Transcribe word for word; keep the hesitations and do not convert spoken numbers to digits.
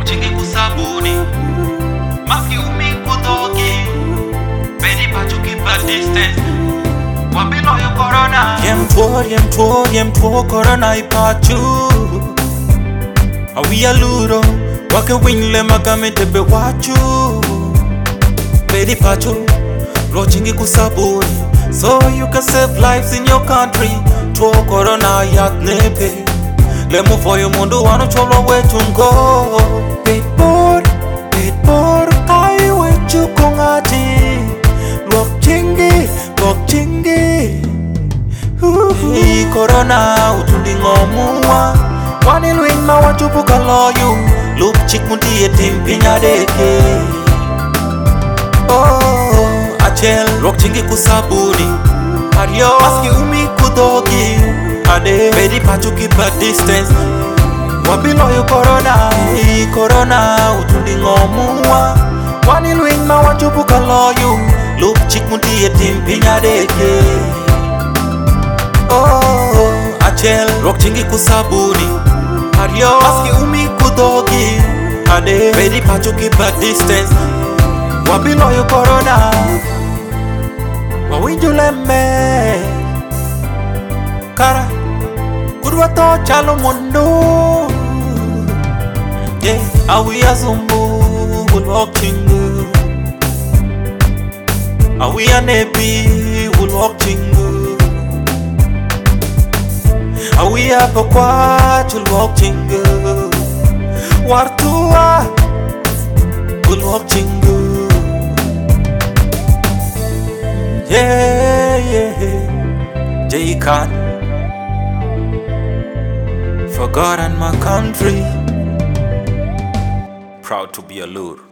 chingi kusabuni maski umi kutoki bedi pachu keep a distance wambilo yo corona yem tuo yem tuo yem tuo corona ipachu awi aluro wake winle magame tebe wachu bedi pachu lo chingi kusabuni so you can save lives in your country tuo corona yak nepe lemu for you mundu wano cholo wetu ngo Pitbull, pitbull, kai wetu kongati Lok chingi, lok chingi Hii corona utundi ngomua Wani luin ma wachupu kaloyu Lup chik mundi etim pinya deke Oh, achel, lok chingi kusabuni Adios, maski umi kudogi Ade, bedi pachu keep a distance Wabilo yo corona, hii corona utundi ngomua Wani luin ma wachupu kaloyu Lup chik mundi etim pinya deke Oh, achel, rock chingi kusabuni Adios, maski umi kudogi Ade, bedi pachu keep a distance Wabilo yo corona Wawinjuleme Kara Kudwa to chalo mundo Yeah, awi azumbu Will walk chingu Awi anebi Will walk chingu Awi apokwa Will walk chingu Wartua Will walk chingu Yeah, yeah J-Khan For God and my country Proud to be a Lur.